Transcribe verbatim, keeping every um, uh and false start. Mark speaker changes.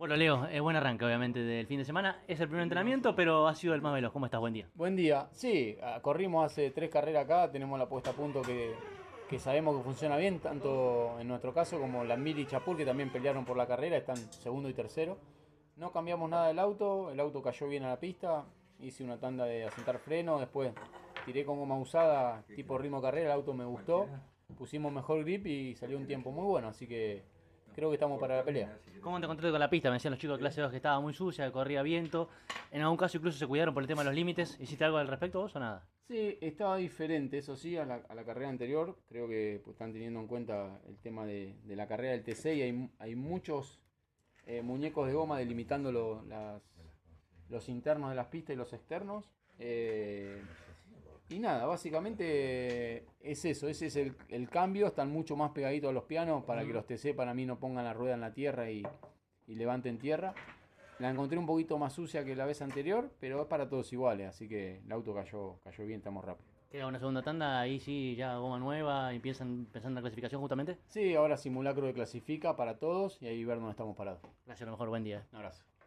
Speaker 1: Bueno, Leo, es buen arranque, obviamente, del fin de semana. Es el primer entrenamiento, pero ha sido el más veloz. ¿Cómo estás? Buen día.
Speaker 2: Buen día. Sí, ah, corrimos hace tres carreras acá, tenemos la puesta a punto que, que sabemos que funciona bien, tanto en nuestro caso como la Mili y Chapur, que también pelearon por la carrera, están segundo y tercero. No cambiamos nada del auto, el auto cayó bien a la pista, hice una tanda de asentar freno, después tiré con goma usada, tipo ritmo carrera, el auto me gustó, pusimos mejor grip y salió un tiempo muy bueno, así que creo que estamos para la pelea.
Speaker 1: ¿Cómo te encontraste con la pista? Me decían los chicos de clase dos que estaba muy sucia, que corría viento. En algún caso incluso se cuidaron por el tema de los límites. ¿Hiciste algo al respecto vos o nada?
Speaker 2: Sí, estaba diferente, eso sí, a la, a la carrera anterior. Creo que pues, están teniendo en cuenta el tema de, de la carrera del T C y hay, hay muchos eh, muñecos de goma delimitando lo- las, los internos de las pistas y los externos. Eh, y nada, básicamente es eso, ese es el, el cambio. Están mucho más pegaditos a los pianos para que los T C para mí no pongan la rueda en la tierra y, y levanten tierra. La encontré un poquito más sucia que la vez anterior, pero es para todos iguales, así que el auto cayó, cayó bien, estamos rápido.
Speaker 1: Queda una segunda tanda, ahí sí, ya goma nueva y piensan pensando en la clasificación justamente.
Speaker 2: Sí, ahora simulacro de clasifica para todos y ahí ver dónde estamos parados.
Speaker 1: Gracias, a lo mejor buen día.
Speaker 2: Un abrazo.